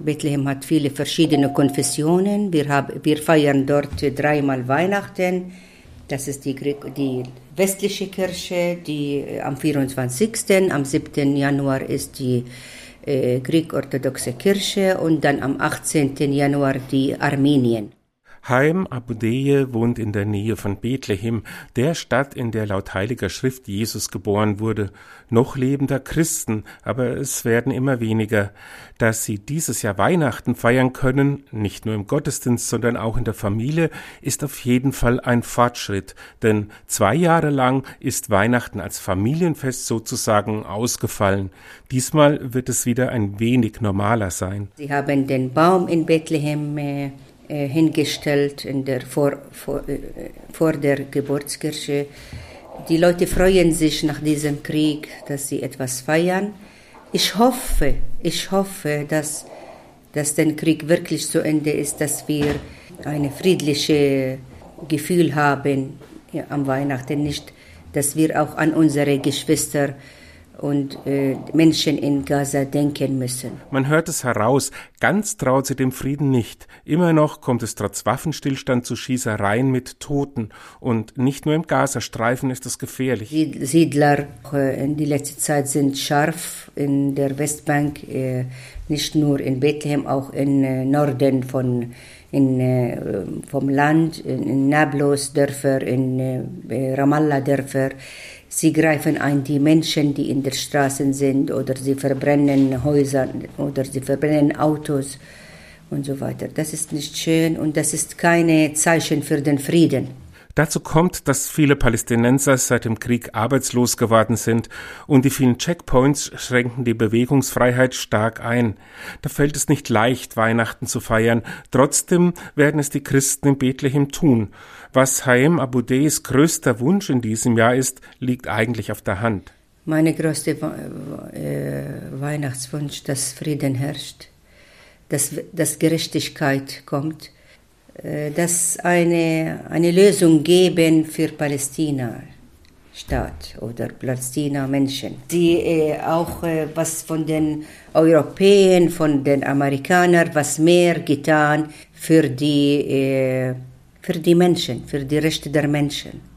Bethlehem hat viele verschiedene Konfessionen. Wir feiern dort dreimal Weihnachten. Das ist die westliche Kirche, die am 24., am 7. Januar ist die griechisch-orthodoxe Kirche und dann am 18. Januar die Armenien. Haim Abudeye wohnt in der Nähe von Bethlehem, der Stadt, in der laut Heiliger Schrift Jesus geboren wurde. Noch leben da Christen, aber es werden immer weniger. Dass sie dieses Jahr Weihnachten feiern können, nicht nur im Gottesdienst, sondern auch in der Familie, ist auf jeden Fall ein Fortschritt. Denn 2 Jahre lang ist Weihnachten als Familienfest sozusagen ausgefallen. Diesmal wird es wieder ein wenig normaler sein. Sie haben den Baum in Bethlehem hingestellt vor der Geburtskirche. Die Leute freuen sich nach diesem Krieg, dass sie etwas feiern. Ich hoffe, dass der Krieg wirklich zu Ende ist, dass wir ein friedliches Gefühl haben am Weihnachten, nicht, dass wir auch an unsere Geschwister und Menschen in Gaza denken müssen. Man hört es heraus, ganz traut sie dem Frieden nicht. Immer noch kommt es trotz Waffenstillstand zu Schießereien mit Toten. Und nicht nur im Gazastreifen ist es gefährlich. Die Siedler in die letzte Zeit sind scharf in der Westbank, nicht nur in Bethlehem, auch im Norden vom Land, in Nablus-Dörfer, in Ramallah-Dörfer. Sie greifen ein die Menschen, die in der Straße sind, oder sie verbrennen Häuser oder sie verbrennen Autos und so weiter. Das ist nicht schön und das ist kein Zeichen für den Frieden. Dazu kommt, dass viele Palästinenser seit dem Krieg arbeitslos geworden sind und die vielen Checkpoints schränken die Bewegungsfreiheit stark ein. Da fällt es nicht leicht, Weihnachten zu feiern. Trotzdem werden es die Christen in Bethlehem tun. Was Haim Abudeyes größter Wunsch in diesem Jahr ist, liegt eigentlich auf der Hand. Meine größte Weihnachtswunsch, dass Frieden herrscht, dass Gerechtigkeit kommt, dass eine Lösung geben für Palästina-Staat oder Palästina-Menschen. Die auch was von den Europäern, von den Amerikanern, was mehr getan für die Menschen, für die Rechte der Menschen.